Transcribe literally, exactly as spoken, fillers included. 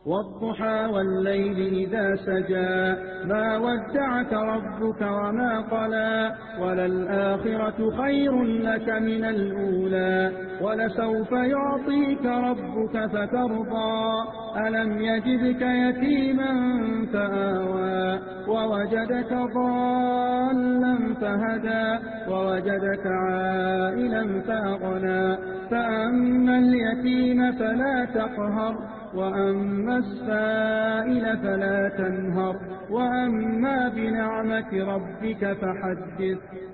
والضحى والليل إذا سجى ما ودعك ربك وما قلى وللآخرة خير لك من الأولى ولسوف يعطيك ربك فترضى ألم يجدك يتيما فآوى ووجدك ضالا فهدى ووجدك عائلا فأغنى فأما اليتيم فلا تقهر وأما السائل فلا تنهر وأما بنعمة ربك فحدث